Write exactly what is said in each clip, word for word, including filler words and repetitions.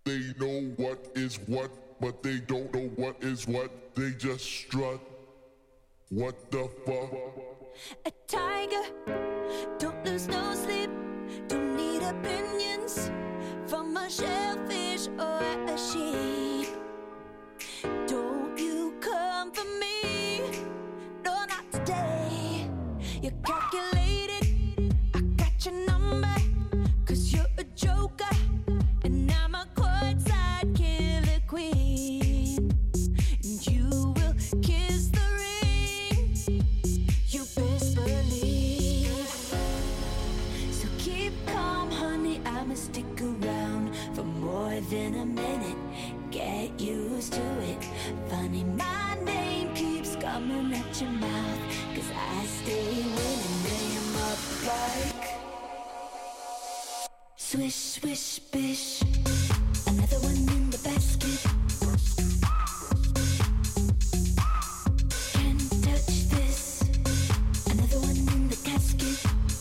They know what is what, but they don't know what is what. They just strut. What the fuck? A tiger, don't lose no sleep. Don't need opinions from a shellfish or a sheep. Don't you come for me, no, not today. You're calculated, I got your number, cause you're a joker, and I'm a courtside killer queen. And you will kiss the ring, you best believe. So keep calm, honey, I'ma stick around for more than a minute. Get used to it. Funny, my name keeps coming at your mouth, cause I stay winning, lay 'em up like swish, swish, bish. Another one in the basket. Can't touch this. Another one in the casket.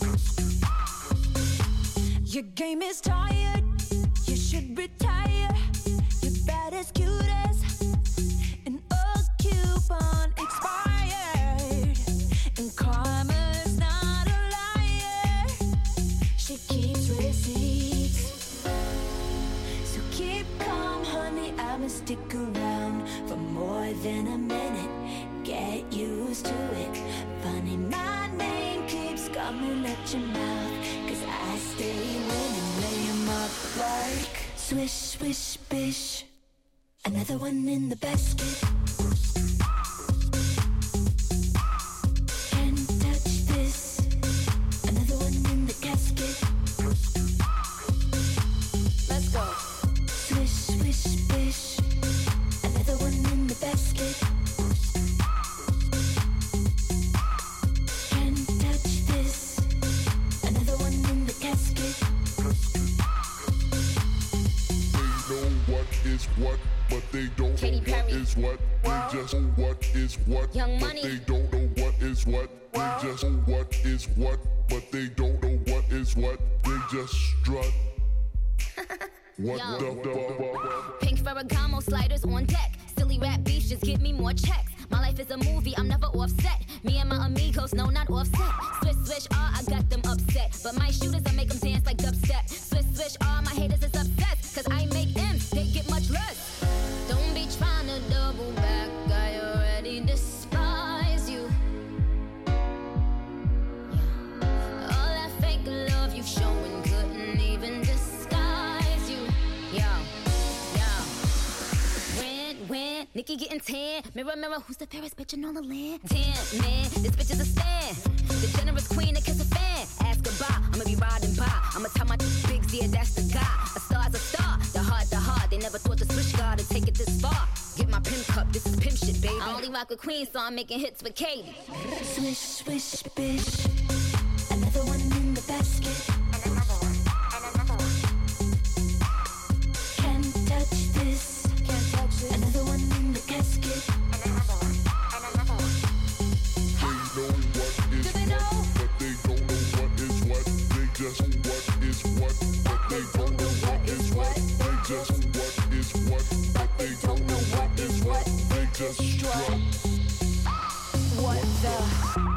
Your game is tired, you should retire. You're bad as cute as an old coupon expired. And karma's not a liar, she keeps receipts. So keep calm, honey, I'ma stick around for more than a minute. Get used to it. Funny, my name keeps coming at your mouth, cause I stay winning, lay 'em up like swish, swish, bish. Another one in the basket. Can't touch this. Another one in the casket. Let's go. Swish, swish, bish. Another one in the basket. Can't touch this. Another one in the casket. They know what is what, but they don't Katy know what Perry. is what. They just know what is what, Young but Money. they don't know what is what. They just know what is what, but they don't know what is what. They just strut. What Yo. the fuck? Pink Ferragamo sliders on deck. Silly rap beats just give me more checks. My life is a movie, I'm never offset. Me and my amigos, no, not offset. Swish, swish, ah, I got them upset. But my shooters, I make them dance like dubstep. Swish, swish, ah, my haters is obsessed. Cause I make M's, they get much less. Don't be trying to double back, I already despise you. Yeah. All that fake love you showing couldn't even disguise you. Yeah, yeah. When, when, Nikki getting tan. Mirror, mirror, who's the fairest bitch in all the land? Damn, man, this bitch is a stand. The generous queen that kiss a fan. Ask her bye, I'ma be riding by. I'ma tell my bigs, yeah, that's the guy. A star's a star, the heart, the heart. They never thought the switch guard would take it this far. Get my pimp cup, this is pimp shit, baby. I only rock with Queen, so I'm making hits with Katy. Swish, swish, bish. Another one in the basket. And another one, and another one. Can't touch this. Can't touch it. Another one in the casket. And another one, and another one. They know what is Do they what, know? but they don't know what is what. They just know what is what, but they don't know what is what. They just know what is what, but they don't know what is what. They just strut. What the?